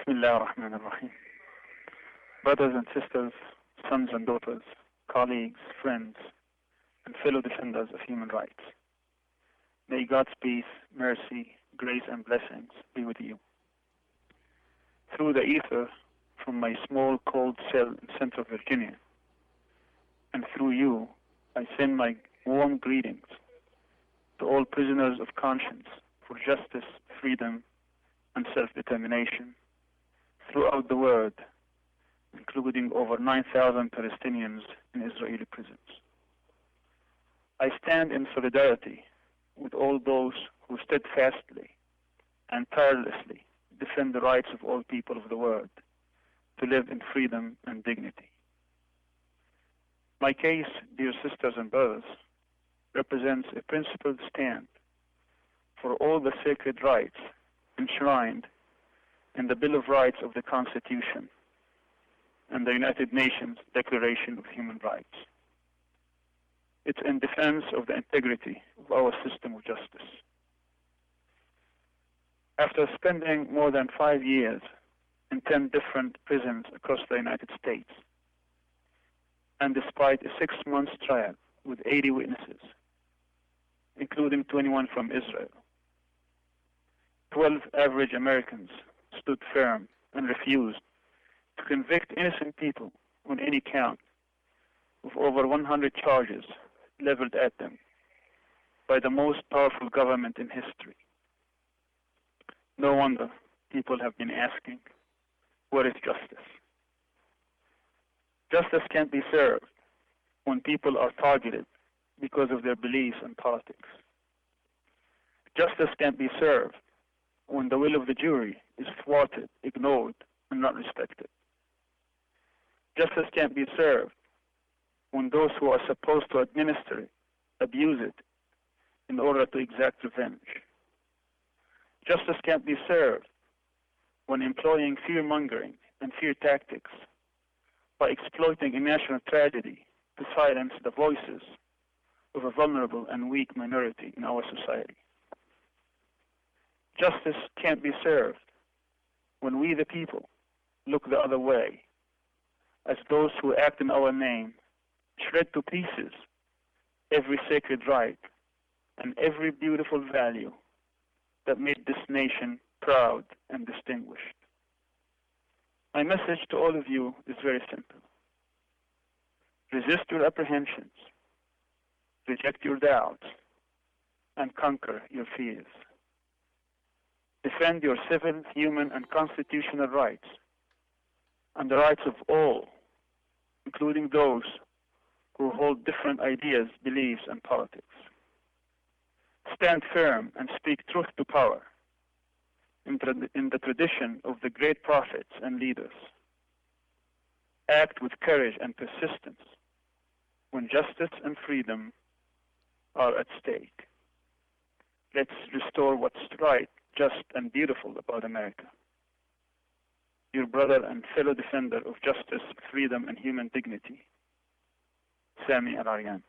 Bismillah ar-Rahman ar-Rahim. Brothers and sisters, sons and daughters, colleagues, friends, and fellow defenders of human rights. May God's peace, mercy, grace, and blessings be with you. Through the ether from my small cold cell in Central Virginia, and through you, I send my warm greetings to all prisoners of conscience for justice, freedom, and self-determination throughout the world, including over 9,000 Palestinians in Israeli prisons. I stand in solidarity with all those who steadfastly and tirelessly defend the rights of all people of the world to live in freedom and dignity. My case, dear sisters and brothers, represents a principled stand for all the sacred rights enshrined in the Bill of Rights of the Constitution and the United Nations Declaration of Human Rights. It's in defense of the integrity of our system of justice. After spending more than 5 years in 10 different prisons across the United States, and despite a 6-month trial with 80 witnesses, including 21 from Israel, 12 average Americans stood firm and refused to convict innocent people on any count of over 100 charges leveled at them by the most powerful government in history. No wonder people have been asking, where is justice? Justice can't be served when people are targeted because of their beliefs and politics. Justice can't be served when the will of the jury is thwarted, ignored, and not respected. Justice can't be served when those who are supposed to administer it abuse it in order to exact revenge. Justice can't be served when employing fear-mongering and fear tactics by exploiting a national tragedy to silence the voices of a vulnerable and weak minority in our society. Justice can't be served when we, the people, look the other way, as those who act in our name shred to pieces every sacred right and every beautiful value that made this nation proud and distinguished. My message to all of you is very simple. Resist your apprehensions, reject your doubts, and conquer your fears. Defend your civil, human, and constitutional rights, and the rights of all, including those who hold different ideas, beliefs, and politics. Stand firm and speak truth to power in the tradition of the great prophets and leaders. Act with courage and persistence when justice and freedom are at stake. Let's restore what's right, just, and beautiful about America. Your brother and fellow defender of justice, freedom, and human dignity, Sami Al-Aryan.